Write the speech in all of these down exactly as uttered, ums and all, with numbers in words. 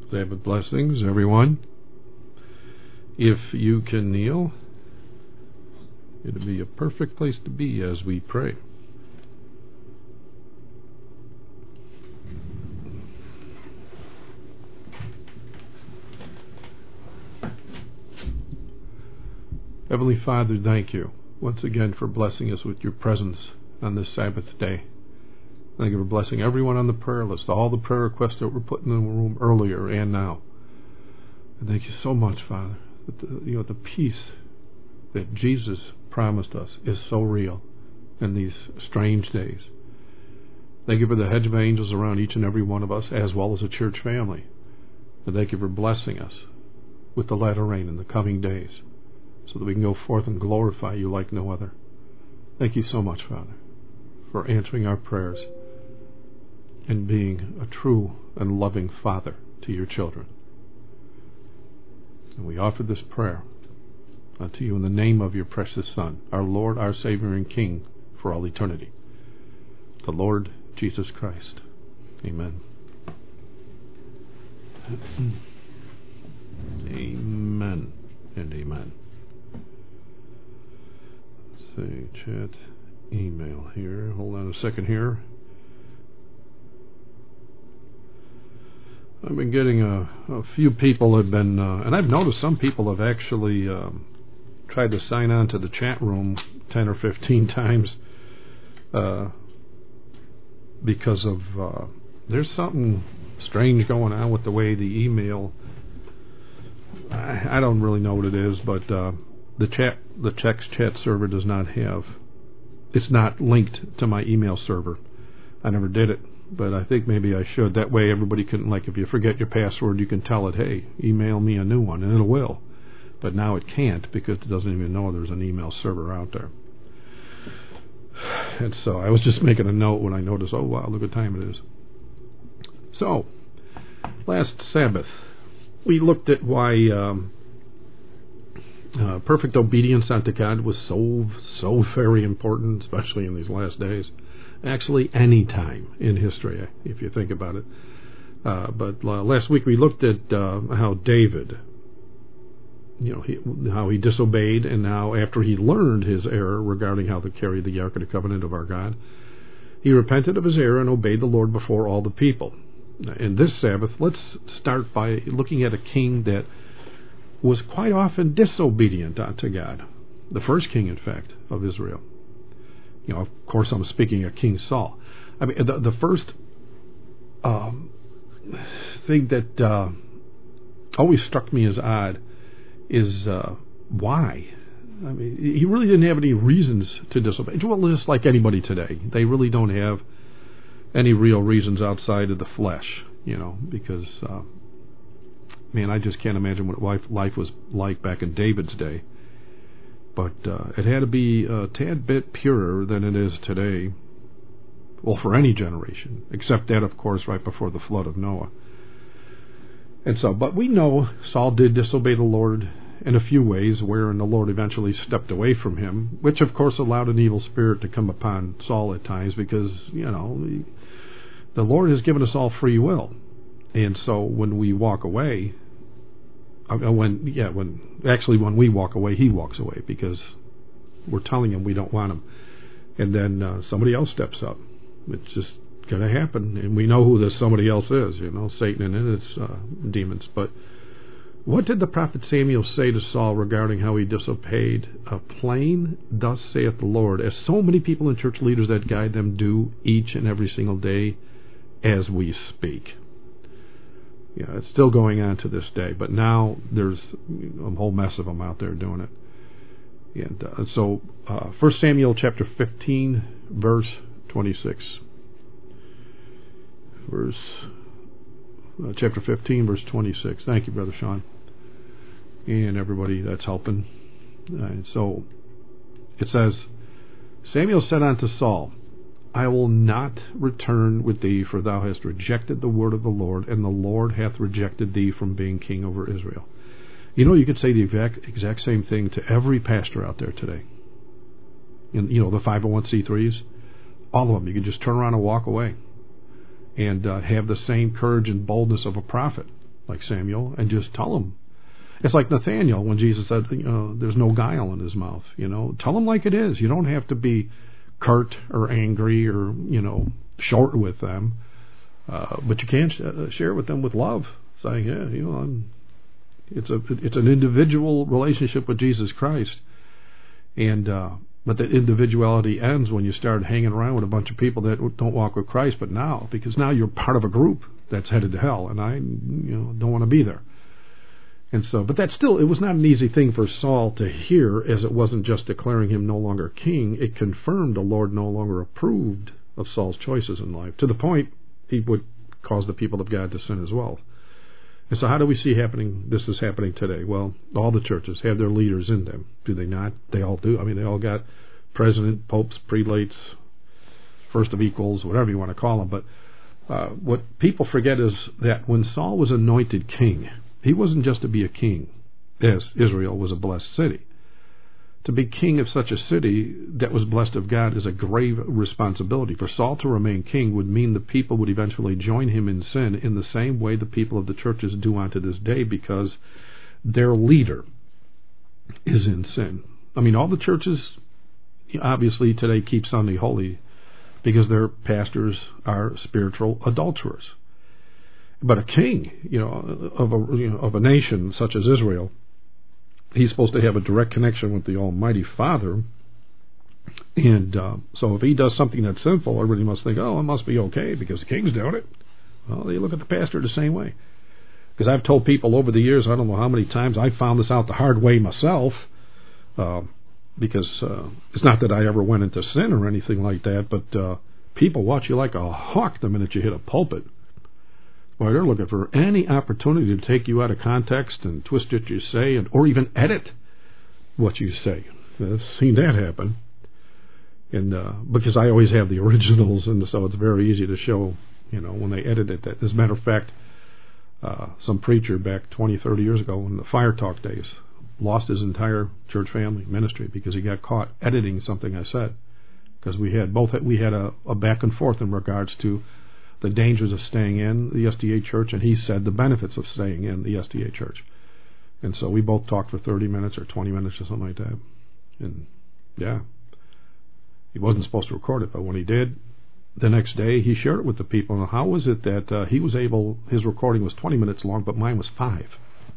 Sabbath blessings, everyone. If you can kneel, it'll be a perfect place to be as we pray. Heavenly Father, thank you once again for blessing us with your presence on this Sabbath day. Thank you for blessing everyone on the prayer list, all the prayer requests that were put in the room earlier and now. And thank you so much, Father, that the, you know, the peace that Jesus promised us is so real in these strange days. Thank you for the hedge of angels around each and every one of us, as well as a church family. And thank you for blessing us with the latter rain in the coming days, so that we can go forth and glorify you like no other. Thank you so much, Father, for answering our prayers and being a true and loving Father to your children. And we offer this prayer unto you in the name of your precious Son, our Lord, our Savior, and King for all eternity, the Lord Jesus Christ. Amen. Amen and amen. Let's see, chat, email here. Hold on a second here. I've been getting a, a few people have been, uh, and I've noticed some people have actually um, tried to sign on to the chat room ten or fifteen times uh, because of, uh, there's something strange going on with the way the email, I, I don't really know what it is, but uh, the chat, the text chat server does not have, it's not linked to my email server. I never did it, but I think maybe I should. That way everybody can, like, if you forget your password, you can tell it, hey, email me a new one, and it will. But now it can't because it doesn't even know there's an email server out there. And so I was just making a note when I noticed, oh, wow, look what time it is. So, last Sabbath, we looked at why um, uh, perfect obedience unto God was so, so very important, especially in these last days. Actually, any time in history, if you think about it. Uh, but uh, last week we looked at uh, how David, you know, he, how he disobeyed, and how after he learned his error regarding how to carry the Ark of the Covenant of our God, he repented of his error and obeyed the Lord before all the people. And this Sabbath, let's start by looking at a king that was quite often disobedient unto God. The first king, in fact, of Israel. You know, of course, I'm speaking of King Saul. I mean, the, the first um, thing that uh, always struck me as odd is uh, why. I mean, he really didn't have any reasons to disobey. Well, just like anybody today, they really don't have any real reasons outside of the flesh. You know, because uh, man, I just can't imagine what life life was like back in David's day. But uh, it had to be a tad bit purer than it is today. Well, for any generation, except that, of course, right before the flood of Noah. And so, but we know Saul did disobey the Lord in a few ways, wherein the Lord eventually stepped away from him, which, of course, allowed an evil spirit to come upon Saul at times, because, you know, the Lord has given us all free will. And so when we walk away, When yeah, when actually when we walk away, he walks away because we're telling him we don't want him, and then uh, somebody else steps up. It's just going to happen, and we know who this somebody else is. You know, Satan and his uh, demons. But what did the prophet Samuel say to Saul regarding how he disobeyed? A plain, thus saith the Lord, as so many people and church leaders that guide them do each and every single day, as we speak. Yeah, it's still going on to this day, but now there's a whole mess of them out there doing it. And uh, so, uh, First Samuel chapter fifteen, verse twenty-six. Verse uh, chapter fifteen, verse twenty-six. Thank you, Brother Sean, and everybody that's helping. Uh, so it says, Samuel said unto Saul, I will not return with thee, for thou hast rejected the word of the Lord, and the Lord hath rejected thee from being king over Israel. You know, you could say the exact, exact same thing to every pastor out there today. And, you know, the five oh one c threes, all of them. You could just turn around and walk away and uh, have the same courage and boldness of a prophet. like Samuel, and just tell him. It's like Nathaniel when Jesus said, you know, there's no guile in his mouth. You know, tell him like it is. You don't have to be curt or angry or, you know, short with them. Uh, but you can sh- share with them with love, saying, yeah, you know, I'm, it's a it's an individual relationship with Jesus Christ. And uh, but that individuality ends when you start hanging around with a bunch of people that don't walk with Christ. But now, because now you're part of a group that's headed to hell, and I, you know, don't want to be there. And so, but that still, it was not an easy thing for Saul to hear, as it wasn't just declaring him no longer king. It confirmed the Lord no longer approved of Saul's choices in life, to the point he would cause the people of God to sin as well. And so how do we see happening? This is happening today. Well, all the churches have their leaders in them. Do they not? They all do. I mean, they all got president, popes, prelates, first of equals, whatever you want to call them. But uh, what people forget is that when Saul was anointed king, he wasn't just to be a king, as Israel was a blessed city. To be king of such a city that was blessed of God is a grave responsibility. For Saul to remain king would mean the people would eventually join him in sin in the same way the people of the churches do unto this day, because their leader is in sin. I mean, all the churches obviously today keep Sunday holy because their pastors are spiritual adulterers. But a king, you know, of a you know, of a nation such as Israel, he's supposed to have a direct connection with the Almighty Father. And uh, so if he does something that's sinful, everybody must think, oh, it must be okay because the king's doing it. Well, they look at the pastor the same way. Because I've told people over the years, I don't know how many times, I found this out the hard way myself, uh, because uh, it's not that I ever went into sin or anything like that, but uh, people watch you like a hawk the minute you hit a pulpit. Well, they're looking for any opportunity to take you out of context and twist what you say, and or even edit what you say. I've seen that happen, and uh, because I always have the originals, and so it's very easy to show, you know, when they edit it. That, as a matter of fact, uh, some preacher back twenty, thirty years ago in the Fire Talk days lost his entire church family ministry because he got caught editing something I said. Because we had both we had a, a back and forth in regards to the dangers of staying in the S D A church, and he said the benefits of staying in the S D A church. And so we both talked for thirty minutes or twenty minutes or something like that. And yeah, he wasn't supposed to record it, but when he did, the next day he shared it with the people. And how was it that uh, he was able, his recording was twenty minutes long, but mine was five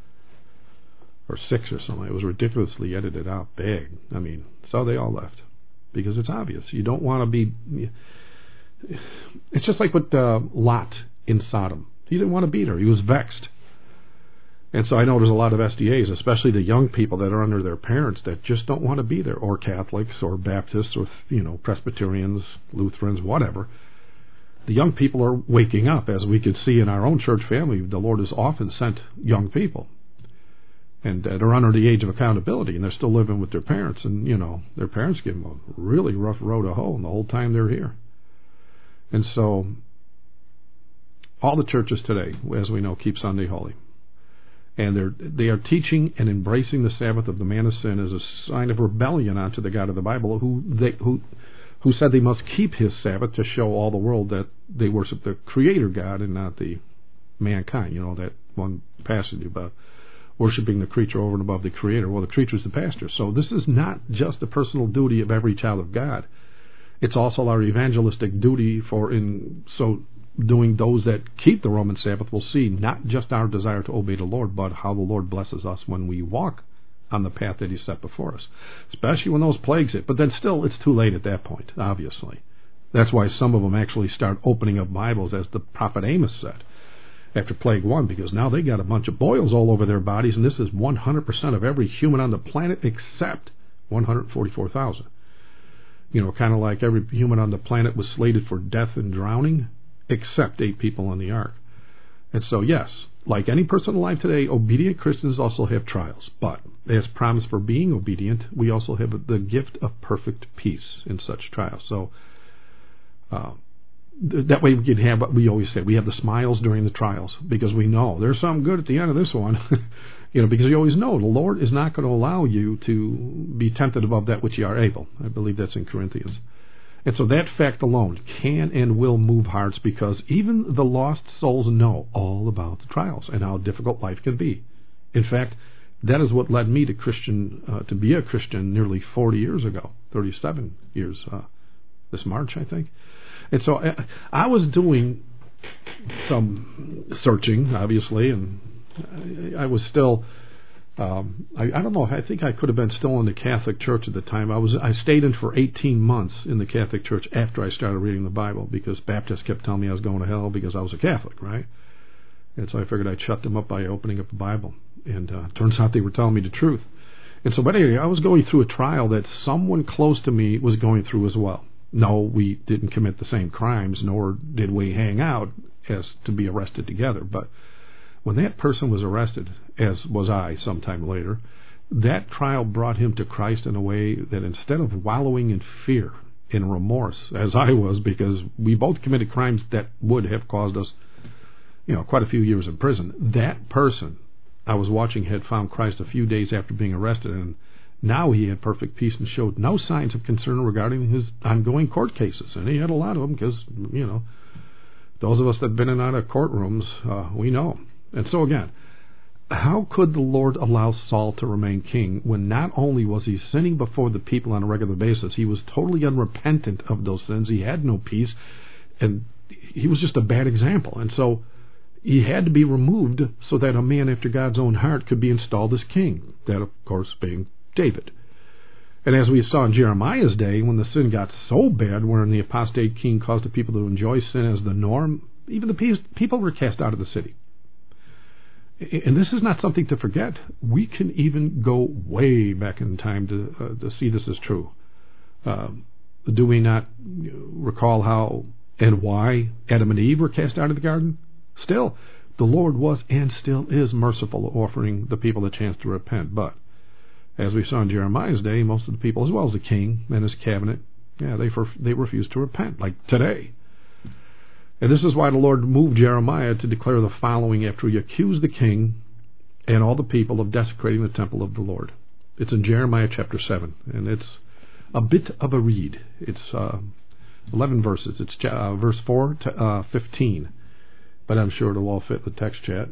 or six or something. It was ridiculously edited out big. I mean, so they all left because it's obvious. You don't want to be... It's just like with uh, Lot in Sodom. He didn't want to be there. He was vexed. And so I know there's a lot of S D As, especially the young people that are under their parents, that just don't want to be there, or Catholics, or Baptists, or, you know, Presbyterians, Lutherans, whatever. The young people are waking up, as we could see in our own church family. The Lord has often sent young people, and uh, they're under the age of accountability, and they're still living with their parents, and, you know, their parents give them a really rough road to hoe the whole time they're here. And so, all the churches today, as we know, keep Sunday holy. And they're, they are teaching and embracing the Sabbath of the man of sin as a sign of rebellion unto the God of the Bible, who they, who who said they must keep his Sabbath to show all the world that they worship the Creator God and not the mankind. You know, that one passage about worshiping the creature over and above the Creator. Well, the creature is the pastor. So this is not just the personal duty of every child of God. It's also our evangelistic duty, for in so doing those that keep the Roman Sabbath will see not just our desire to obey the Lord, but how the Lord blesses us when we walk on the path that he set before us, especially when those plagues hit. But then still, it's too late at that point, obviously. That's why some of them actually start opening up Bibles, as the prophet Amos said, after plague one, because now they got a bunch of boils all over their bodies, and this is one hundred percent of every human on the planet except one hundred forty-four thousand. You know, kind of like every human on the planet was slated for death and drowning, except eight people on the ark. And so, yes, like any person alive today, obedient Christians also have trials. But, as promised for being obedient, we also have the gift of perfect peace in such trials. So, uh, th- that way we can have what we always say. We have the smiles during the trials, because we know there's something good at the end of this one. You know, because you always know the Lord is not going to allow you to be tempted above that which you are able. I believe that's in Corinthians. And so that fact alone can and will move hearts, because even the lost souls know all about the trials and how difficult life can be. In fact, that is what led me to Christian uh, to be a Christian nearly forty years ago, thirty-seven years uh, this March, I think. And so I, I was doing some searching, obviously, and I, I was still, um, I, I don't know, I think I could have been still in the Catholic Church at the time. I was I stayed in for eighteen months in the Catholic Church after I started reading the Bible, because Baptists kept telling me I was going to hell because I was a Catholic, right? And so I figured I'd shut them up by opening up the Bible. And uh, turns out they were telling me the truth. And so, but anyway, I was going through a trial that someone close to me was going through as well. No, we didn't commit the same crimes, nor did we hang out as to be arrested together. But when that person was arrested, as was I sometime later, that trial brought him to Christ in a way that instead of wallowing in fear and remorse, as I was, because we both committed crimes that would have caused us, you know, quite a few years in prison, that person I was watching had found Christ a few days after being arrested, and now he had perfect peace and showed no signs of concern regarding his ongoing court cases. And he had a lot of them, because, you know, those of us that have been in and out of courtrooms, uh, we know. And so again, how could the Lord allow Saul to remain king when not only was he sinning before the people on a regular basis, he was totally unrepentant of those sins, he had no peace, and he was just a bad example. And so he had to be removed so that a man after God's own heart could be installed as king. That, of course, being David. And as we saw in Jeremiah's day, when the sin got so bad, wherein the apostate king caused the people to enjoy sin as the norm, even the people were cast out of the city. And this is not something to forget. We can even go way back in time to, uh, to see this is true. Uh, do we not recall how and why Adam and Eve were cast out of the garden? Still, the Lord was and still is merciful, offering the people a chance to repent. But, as we saw in Jeremiah's day, most of the people, as well as the king and his cabinet, yeah, they they refused to repent, like today. And this is why the Lord moved Jeremiah to declare the following after he accused the king and all the people of desecrating the temple of the Lord. It's in Jeremiah chapter seven, and it's a bit of a read. It's uh, eleven verses. It's uh, verse four to uh, fifteen. But I'm sure it'll all fit the text chat.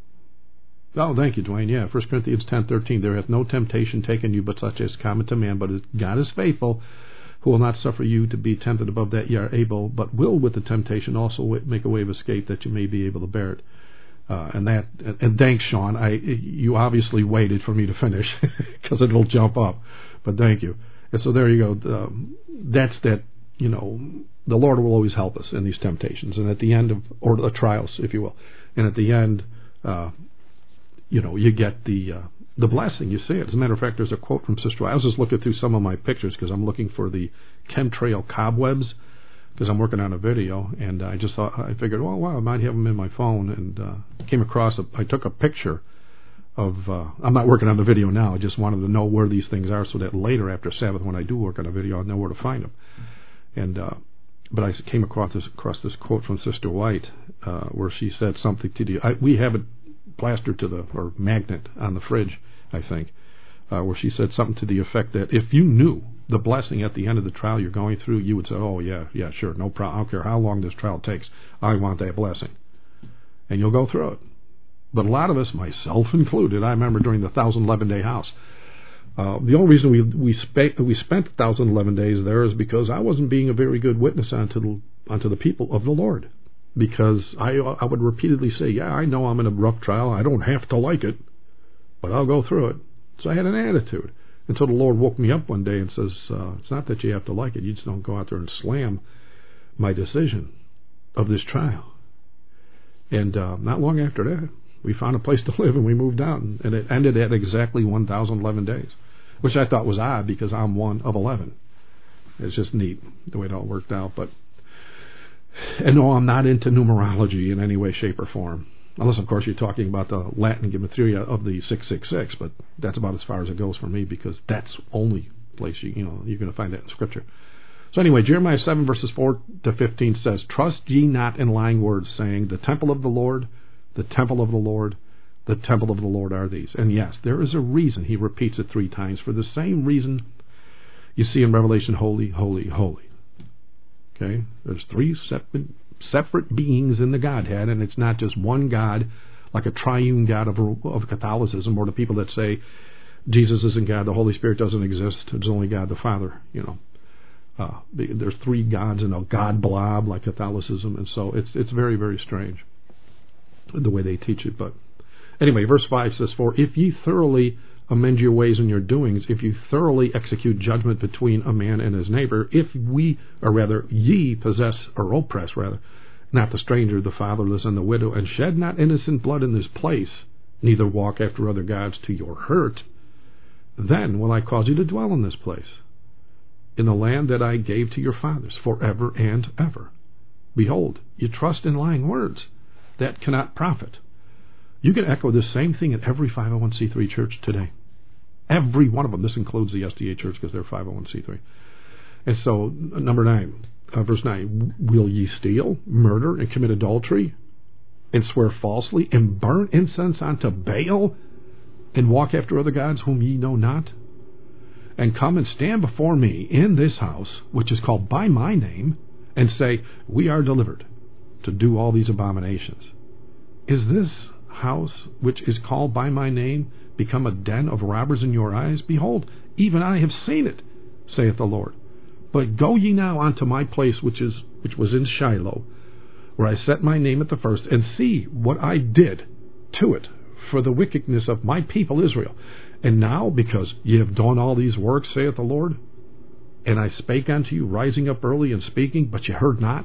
Oh, thank you, Dwayne. Yeah, First Corinthians ten thirteen. There hath no temptation taken you but such as common to man, but God is faithful, who will not suffer you to be tempted above that ye are able, but will with the temptation also make a way of escape that you may be able to bear it. Uh, and that, and, and thanks, Sean. I you obviously waited for me to finish because it'll jump up. But thank you. And so there you go. Um, that's that. You know, the Lord will always help us in these temptations, and at the end of, or the trials, if you will, and at the end, uh, you know, you get the uh, the blessing. You see it. As a matter of fact, there's a quote from Sister White. I was just looking through some of my pictures because I'm looking for the chemtrail cobwebs, because I'm working on a video, and I just thought, I figured, well, wow, I might have them in my phone, and uh, came across, a, I took a picture of, uh, I'm not working on the video now, I just wanted to know where these things are so that later after Sabbath, when I do work on a video, I'll know where to find them. And uh, but I came across this, across this quote from Sister White, uh, where she said something to the, I, we have it plastered to the, or magnet on the fridge, I think, uh, where she said something to the effect that if you knew the blessing at the end of the trial you're going through, you would say, oh yeah, yeah, sure, no problem, I don't care how long this trial takes, I want that blessing. And you'll go through it. But a lot of us, myself included, I remember during the one thousand eleven day house, Uh, the only reason we we, spe- we spent one thousand eleven days there is because I wasn't being a very good witness unto the, unto the people of the Lord. Because I I would repeatedly say, yeah, I know I'm in a rough trial. I don't have to like it, but I'll go through it. So I had an attitude. Until the Lord woke me up one day and says, uh, it's not that you have to like it. You just don't go out there and slam my decision of this trial. And uh, not long after that, we found a place to live and we moved out. And, and it ended at exactly one thousand eleven days. Which I thought was odd because I'm one of eleven. It's just neat the way it all worked out. But and no, I'm not into numerology in any way, shape, or form. Unless, of course, you're talking about the Latin gematria of the six six six. But that's about as far as it goes for me because that's the only place you, you know, you're going to find that in Scripture. So anyway, Jeremiah seven verses four to fifteen says, trust ye not in lying words, saying, the temple of the Lord, the temple of the Lord, the temple of the Lord are these. And yes, there is a reason he repeats it three times for the same reason you see in Revelation, holy, holy, holy. Okay, there's three separate separate beings in the Godhead, and it's not just one God, like a triune God of, of Catholicism, or the people that say Jesus isn't God, the Holy Spirit doesn't exist, it's only God the Father. You know, uh, there's three gods in a God blob like Catholicism, and so it's it's very very strange the way they teach it. But anyway, verse five says, "For if ye thoroughly amend your ways and your doings, if you thoroughly execute judgment between a man and his neighbor, if we, or rather ye, possess or oppress rather, not the stranger, the fatherless, and the widow, and shed not innocent blood in this place, neither walk after other gods to your hurt, then will I cause you to dwell in this place, in the land that I gave to your fathers, forever and ever. Behold, you trust in lying words that cannot profit." You can echo this same thing in every five oh one c three church today. Every one of them. This includes the S D A church because they're five oh one c three. And so, number nine, uh, verse nine, "Will ye steal, murder, and commit adultery, and swear falsely, and burn incense unto Baal, and walk after other gods whom ye know not? And come and stand before me in this house, which is called by my name, and say, We are delivered to do all these abominations. Is this house, which is called by my name, become a den of robbers in your eyes? Behold, even I have seen it, saith the Lord. But go ye now unto my place, which is which was in Shiloh, where I set my name at the first, and see what I did to it for the wickedness of my people Israel. And now, because ye have done all these works, saith the Lord, and I spake unto you, rising up early and speaking, but ye heard not,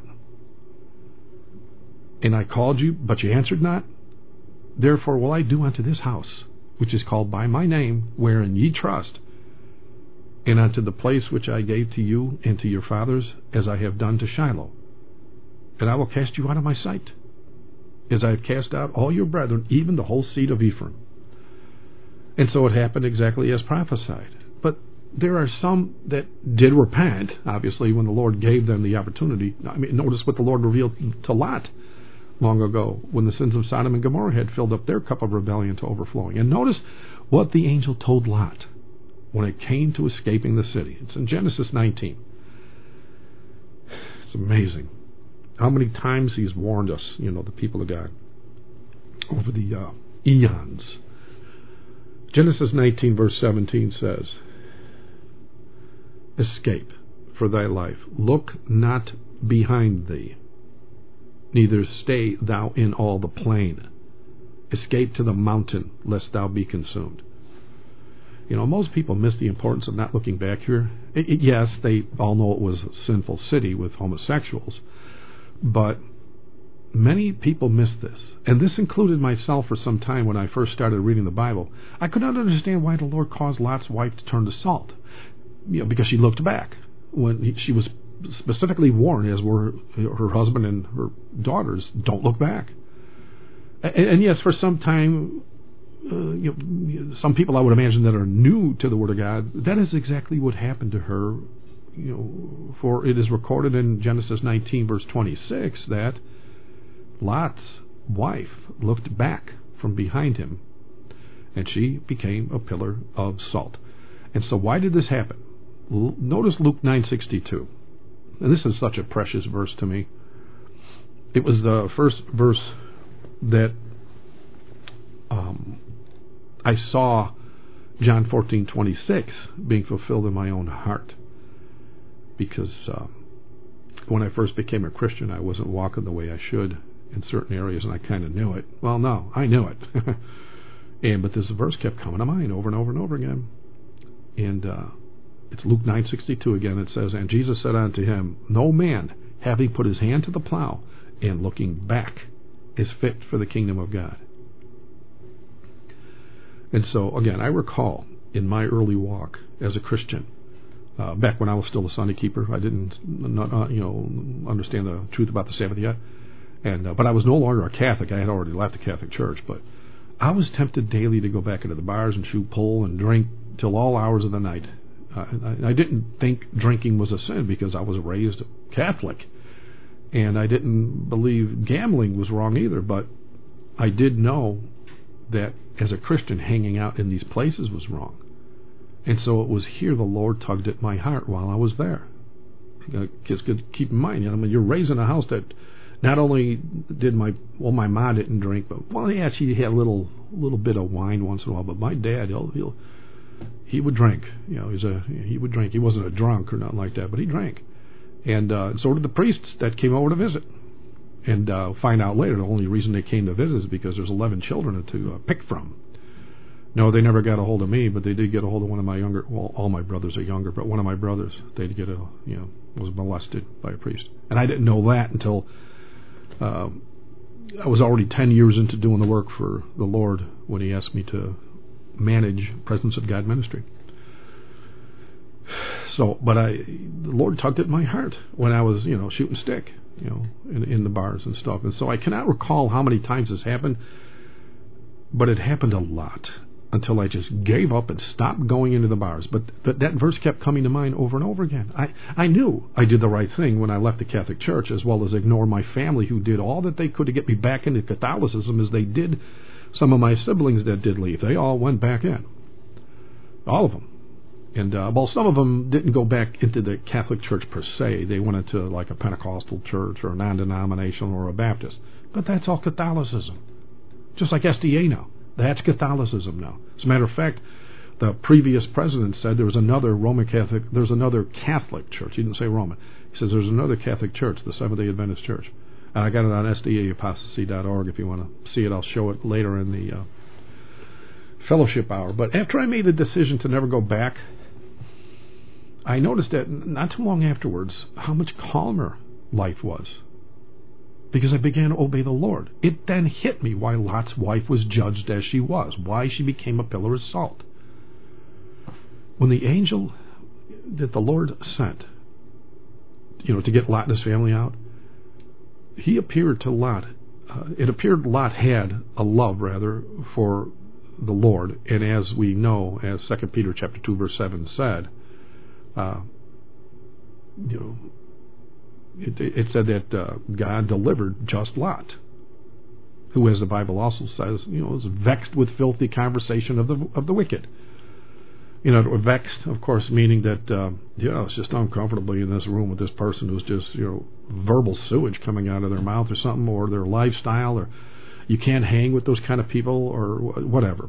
and I called you, but ye answered not, therefore will I do unto this house, which is called by my name, wherein ye trust, and unto the place which I gave to you and to your fathers, as I have done to Shiloh. And I will cast you out of my sight, as I have cast out all your brethren, even the whole seed of Ephraim." And so it happened exactly as prophesied. But there are some that did repent, obviously, when the Lord gave them the opportunity. I mean, notice what the Lord revealed to Lot long ago, when the sins of Sodom and Gomorrah had filled up their cup of rebellion to overflowing. And notice what the angel told Lot when it came to escaping the city. It's in Genesis nineteen. It's amazing how many times he's warned us, you know, the people of God, over the uh, eons. Genesis nineteen verse seventeen says, "Escape for thy life, look not behind thee, neither stay thou in all the plain. Escape to the mountain, lest thou be consumed." You know, most people miss the importance of not looking back here. It, it, yes, they all know it was a sinful city with homosexuals, but many people miss this. And this included myself for some time when I first started reading the Bible. I could not understand why the Lord caused Lot's wife to turn to salt. You know, because she looked back. When he, she was specifically warned, as were her husband and her daughters, don't look back. And, and yes, for some time, uh, you know, some people I would imagine that are new to the Word of God, that is exactly what happened to her. You know, for it is recorded in Genesis nineteen, verse twenty-six, that Lot's wife looked back from behind him, and she became a pillar of salt. And so, why did this happen? L- notice Luke nine sixty-two. And this is such a precious verse to me. It was the first verse that um, I saw John fourteen twenty-six being fulfilled in my own heart. Because uh, when I first became a Christian, I wasn't walking the way I should in certain areas, and I kind of knew it. Well, no, I knew it. and But this verse kept coming to mind over and over and over again. And uh, it's Luke nine sixty-two again. It says, "And Jesus said unto him, No man, having put his hand to the plow and looking back, is fit for the kingdom of God." And so, again, I recall in my early walk as a Christian, uh, back when I was still a Sunday keeper, I didn't, not, uh, you know, understand the truth about the Sabbath yet, and uh, but I was no longer a Catholic. I had already left the Catholic Church, but I was tempted daily to go back into the bars and shoot pool and drink till all hours of the night. Uh, I, I didn't think drinking was a sin because I was raised Catholic, and I didn't believe gambling was wrong either, but I did know that as a Christian, hanging out in these places was wrong. And so it was here the Lord tugged at my heart while I was there. Because keep in mind, you know, I mean, you're raising a house that not only did my well, my mom didn't drink, but well, yeah, she had a little little bit of wine once in a while. But my dad, he'll he'll he would drink. You know, he's a he would drink. He wasn't a drunk or nothing like that, but he drank. And uh, so did the priests that came over to visit. And uh, find out later the only reason they came to visit is because there's eleven children to uh, pick from. No, they never got a hold of me, but they did get a hold of one of my younger. Well, all my brothers are younger, but one of my brothers, they did get a you know was molested by a priest, and I didn't know that until uh, I was already ten years into doing the work for the Lord when He asked me to manage Presence of God ministry. So, but I, the Lord tugged at my heart when I was you know shooting stick. You know, in, in the bars and stuff. And so I cannot recall how many times this happened, but it happened a lot until I just gave up and stopped going into the bars. But, but that verse kept coming to mind over and over again. I, I knew I did the right thing when I left the Catholic Church, as well as ignore my family who did all that they could to get me back into Catholicism, as they did some of my siblings that did leave. They all went back in. All of them. And, uh, well, some of them didn't go back into the Catholic Church per se. They went into like a Pentecostal church or a non-denominational or a Baptist. But that's all Catholicism. Just like S D A now. That's Catholicism now. As a matter of fact, the previous president said there was another Roman Catholic, there's another Catholic church. He didn't say Roman. He says there's another Catholic church, the Seventh-day Adventist Church. And I got it on S D A apostasy dot org if you want to see it. I'll show it later in the uh, fellowship hour. But after I made the decision to never go back, I noticed that not too long afterwards how much calmer life was, because I began to obey the Lord. It then hit me why Lot's wife was judged as she was, why she became a pillar of salt. When the angel that the Lord sent, you know, to get Lot and his family out, he appeared to Lot. Uh, it appeared Lot had a love, rather, for the Lord, and as we know, as Second Peter chapter two verse seven said, Uh, you know, it, it said that uh, God delivered just Lot, who, as the Bible also says, you know, was vexed with filthy conversation of the of the wicked. You know, vexed, of course, meaning that uh, you know, it's just uncomfortable in this room with this person who's just you know verbal sewage coming out of their mouth or something, or their lifestyle, or you can't hang with those kind of people, or whatever.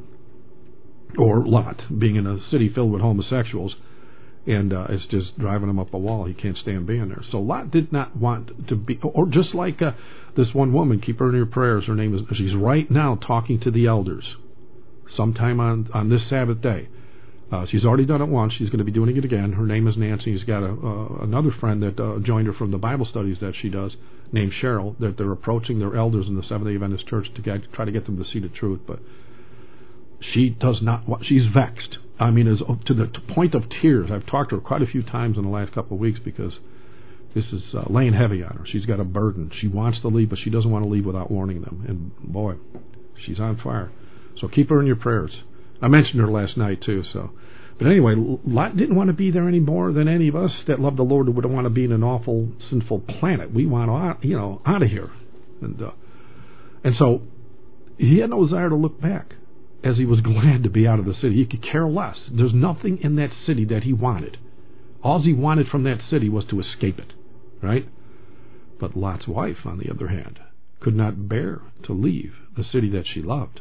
Or Lot, being in a city filled with homosexuals. And uh, it's just driving him up a wall. He can't stand being there. So Lot did not want to be, or just like uh, this one woman, keep her in your prayers. Her name is, she's right now talking to the elders sometime on, on this Sabbath day. Uh, she's already done it once. She's going to be doing it again. Her name is Nancy. She's got a, uh, another friend that uh, joined her from the Bible studies that she does, named Cheryl, that they're approaching their elders in the Seventh-day Adventist Church to get, try to get them to see the truth. But she does not want, she's vexed. I mean, is to the point of tears. I've talked to her quite a few times in the last couple of weeks because this is uh, laying heavy on her. She's got a burden. She wants to leave, but she doesn't want to leave without warning them. And boy, she's on fire. So keep her in your prayers. I mentioned her last night too. So, but anyway, Lot didn't want to be there any more than any of us that love the Lord would want to be in an awful, sinful planet. We want out, you know, out of here. And uh, and so he had no desire to look back. As he was glad to be out of the city. He could care less. There's nothing in that city that he wanted. All he wanted from that city was to escape it, right? But Lot's wife, on the other hand, could not bear to leave the city that she loved.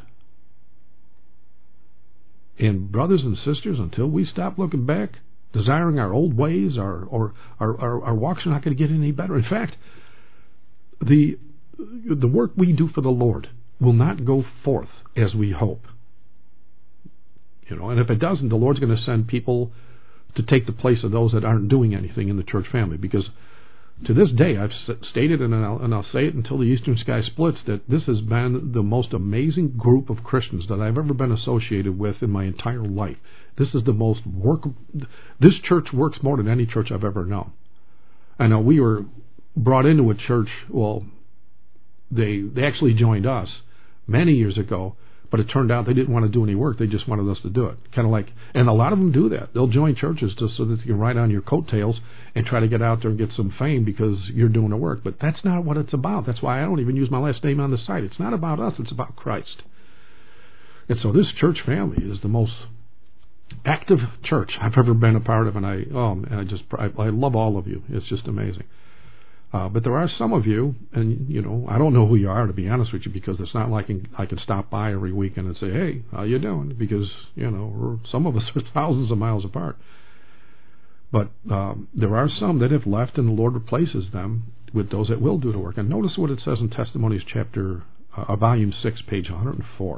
And brothers and sisters, until we stop looking back, desiring our old ways, our, or our, our, our walks are not going to get any better. In fact, the the work we do for the Lord will not go forth as we hope. You know, and if it doesn't, the Lord's going to send people to take the place of those that aren't doing anything in the church family. Because to this day, I've stated, and I'll, and I'll say it until the eastern sky splits, that this has been the most amazing group of Christians that I've ever been associated with in my entire life. This is the most work. This church works more than any church I've ever known. I know we were brought into a church. Well, they they actually joined us many years ago. But it turned out they didn't want to do any work. They just wanted us to do it. Kind of like, and a lot of them do that. They'll join churches just so that they can ride on your coattails and try to get out there and get some fame because you're doing the work. But that's not what it's about. That's why I don't even use my last name on the site. It's not about us. It's about Christ. And so this church family is the most active church I've ever been a part of, and I oh man, I just I, I love all of you. It's just amazing. Uh, but there are some of you, and you know, I don't know who you are, to be honest with you, because it's not like I can, I can stop by every weekend and say, "Hey, how you doing?" Because you know, we're, some of us are thousands of miles apart. But um, there are some that have left, and the Lord replaces them with those that will do the work. And notice what it says in Testimonies, chapter, uh, volume six, page one hundred four.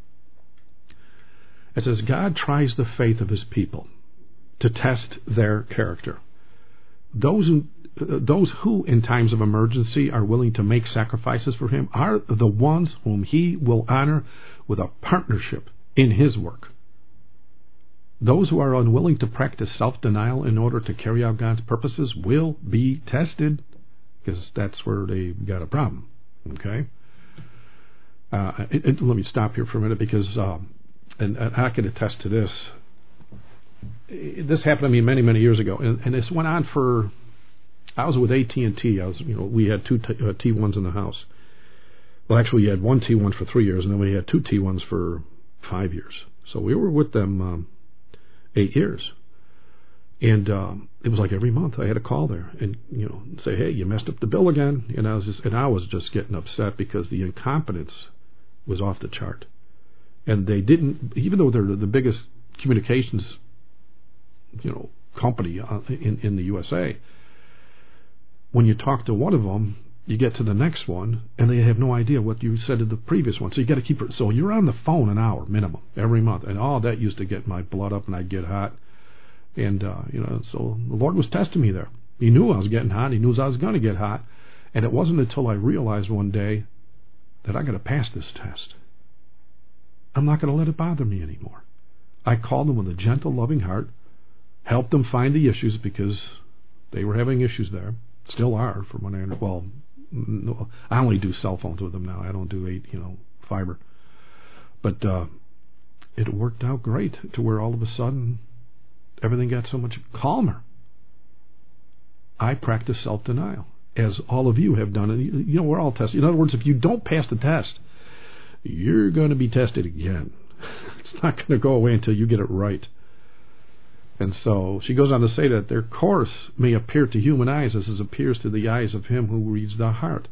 It says, "God tries the faith of His people to test their character. Those who, uh, those who, in times of emergency, are willing to make sacrifices for Him are the ones whom He will honor with a partnership in His work. Those who are unwilling to practice self-denial in order to carry out God's purposes will be tested, because that's where they got a problem." Okay? Uh, it, it, let me stop here for a minute, because, um, and, and I can attest to this. This happened to me many, many years ago, and, and this went on for, I was with A T and T. I was, you know, we had two t- uh, T ones in the house. Well, actually, we had one T one for three years, and then we had two T ones for five years. So we were with them um, eight years. And um, it was like every month I had a call there and, you know, say, "Hey, you messed up the bill again." And I was just, and I was just getting upset because the incompetence was off the chart. And they didn't, even though they're the biggest communications, you know, company in, in the U S A, when you talk to one of them, you get to the next one, and they have no idea what you said to the previous one. So you got to keep it. So you're on the phone an hour minimum every month, and all that used to get my blood up, and I'd get hot. And uh, you know, so the Lord was testing me there. He knew I was getting hot. He knew I was going to get hot, and it wasn't until I realized one day that I got to pass this test. I'm not going to let it bother me anymore. I called them with a gentle, loving heart, helped them find the issues, because they were having issues there, still are, from what I understand. Well, no, I only do cell phones with them now. I don't do eight, you know, fiber. But uh, it worked out great to where all of a sudden everything got so much calmer. I practice self-denial, as all of you have done. And you, you know, we're all tested. In other words, if you don't pass the test, you're going to be tested again. It's not going to go away until you get it right. And so she goes on to say that their course may appear to human eyes as it appears to the eyes of Him who reads the heart.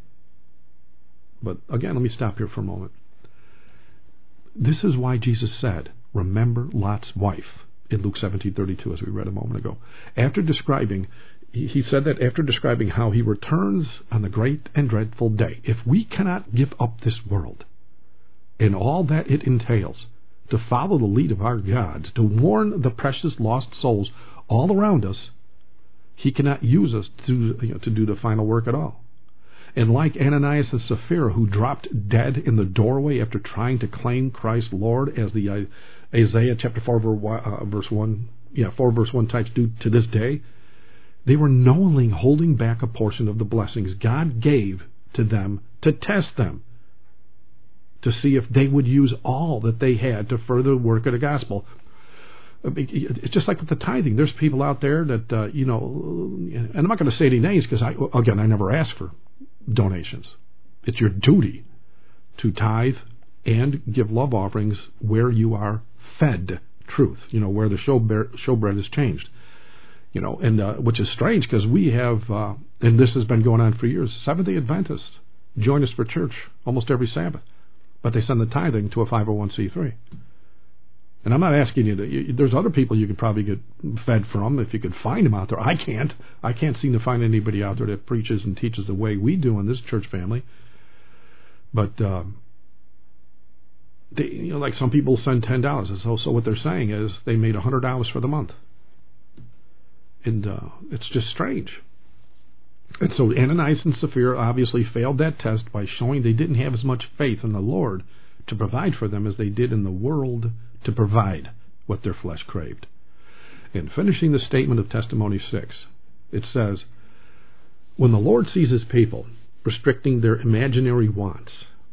But again, let me stop here for a moment. This is why Jesus said, "Remember Lot's wife," in Luke seventeen thirty-two, as we read a moment ago. After describing, he said that after describing how He returns on the great and dreadful day. If we cannot give up this world and all that it entails, to follow the lead of our God, to warn the precious lost souls all around us, He cannot use us to, you know, to do the final work at all. And like Ananias and Sapphira, who dropped dead in the doorway after trying to claim Christ Lord, as the uh, Isaiah chapter four uh, verse one, yeah, four verse one types do to this day, they were knowingly holding back a portion of the blessings God gave to them to test them, to see if they would use all that they had to further the work of the gospel. It's just like with the tithing. There's people out there that, uh, you know, and I'm not going to say any names because, I, again, I never ask for donations. It's your duty to tithe and give love offerings where you are fed truth, you know, where the showbread, showbread is changed. You know, and uh, which is strange because we have, uh, and this has been going on for years, Seventh-day Adventists join us for church almost every Sabbath. But they send the tithing to a five oh one c three. And I'm not asking you to, you, there's other people you could probably get fed from if you could find them out there. I can't. I can't seem to find anybody out there that preaches and teaches the way we do in this church family. But, um, they, you know, like some people send ten dollars. And so, so what they're saying is they made one hundred dollars for the month. And uh, it's just strange. And so Ananias and Sapphira obviously failed that test by showing they didn't have as much faith in the Lord to provide for them as they did in the world to provide what their flesh craved. In finishing the statement of Testimony six, it says, when the Lord sees His people restricting their imaginary wants,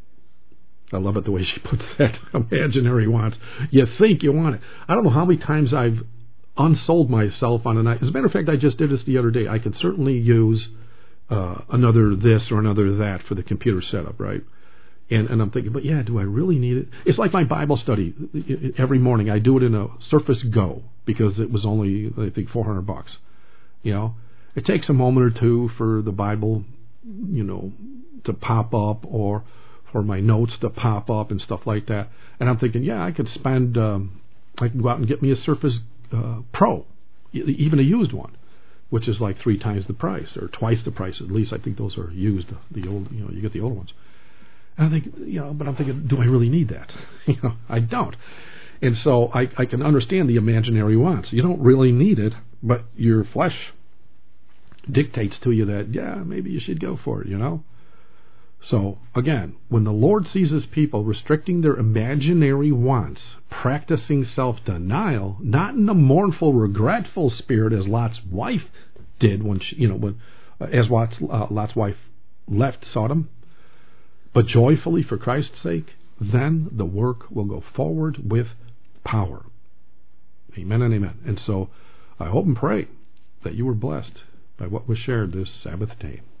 I love it the way she puts that, imaginary wants. You think you want it. I don't know how many times I've unsold myself on a night. As a matter of fact, I just did this the other day. I could certainly use uh, another this or another that for the computer setup, right? And, and I'm thinking, but yeah, do I really need it? It's like my Bible study every morning. I do it in a Surface Go because it was only, I think, four hundred bucks. You know, it takes a moment or two for the Bible, you know, to pop up, or for my notes to pop up and stuff like that. And I'm thinking, yeah, I could spend, um, I can go out and get me a Surface uh, Pro, even a used one, which is like three times the price or twice the price at least. I think those are used. The old, you know, you get the old ones. And I think, you know, but I'm thinking, do I really need that? You know, I don't. And so I, I can understand the imaginary wants. You don't really need it, but your flesh dictates to you that, yeah, maybe you should go for it, you know? So, again, when the Lord sees His people restricting their imaginary wants, practicing self-denial, not in a mournful, regretful spirit as Lot's wife did when she, you know, when uh, as Lot's, uh, Lot's wife left Sodom, but joyfully for Christ's sake, then the work will go forward with power. Amen and amen. And so I hope and pray that you were blessed by what was shared this Sabbath day.